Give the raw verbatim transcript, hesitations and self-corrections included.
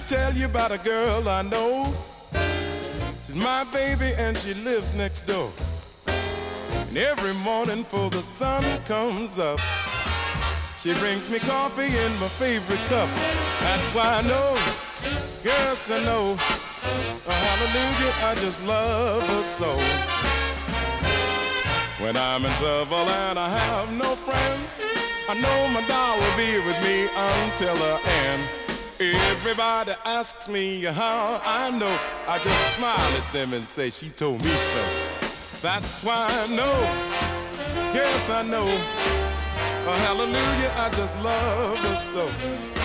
tell you about a girl I know. She's my baby and she lives next door. And every morning before the sun comes up, she brings me coffee in my favorite cup. That's why I know, yes I know, oh, hallelujah, I just love her so. When I'm in trouble and I have no friends, I know my doll will be with me until the end. Everybody asks me how I know, I just smile at them and say she told me so. That's why I know, yes I know, oh hallelujah, I just love her so.